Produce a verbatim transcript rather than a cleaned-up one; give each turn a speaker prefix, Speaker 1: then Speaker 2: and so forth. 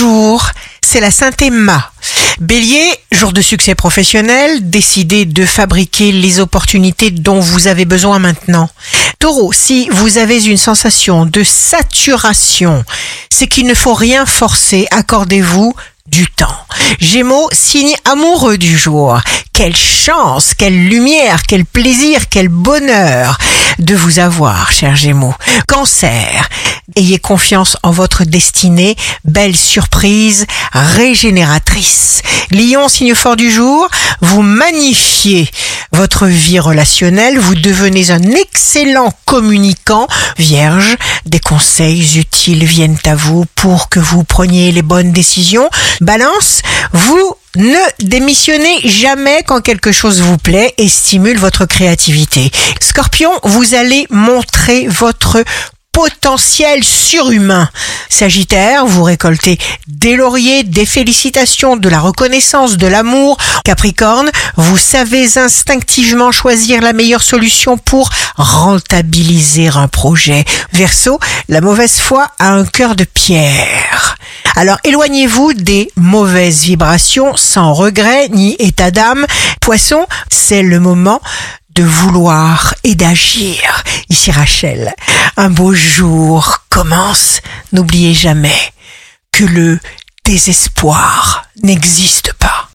Speaker 1: Bonjour, c'est la Sainte Emma. Bélier, jour de succès professionnel, décidez de fabriquer les opportunités dont vous avez besoin maintenant. Taureau, si vous avez une sensation de saturation, c'est qu'il ne faut rien forcer, accordez-vous du temps. Gémeaux, signe amoureux du jour. Quelle chance, quelle lumière, quel plaisir, quel bonheur de vous avoir, cher Gémeaux. Cancer, ayez confiance en votre destinée, belle surprise régénératrice. Lion, signe fort du jour, vous magnifiez votre vie relationnelle, vous devenez un excellent communicant. Vierge, des conseils utiles viennent à vous pour que vous preniez les bonnes décisions. Balance, vous ne démissionnez jamais quand quelque chose vous plaît et stimule votre créativité. Scorpion, vous allez montrer votre potentiel surhumain. Sagittaire, vous récoltez des lauriers, des félicitations, de la reconnaissance, de l'amour. Capricorne, vous savez instinctivement choisir la meilleure solution pour rentabiliser un projet. Verseau, la mauvaise foi a un cœur de pierre. Alors éloignez-vous des mauvaises vibrations sans regret ni état d'âme. Poisson, c'est le moment de vouloir et d'agir. Ici Rachel, un beau jour commence. N'oubliez jamais que le désespoir n'existe pas.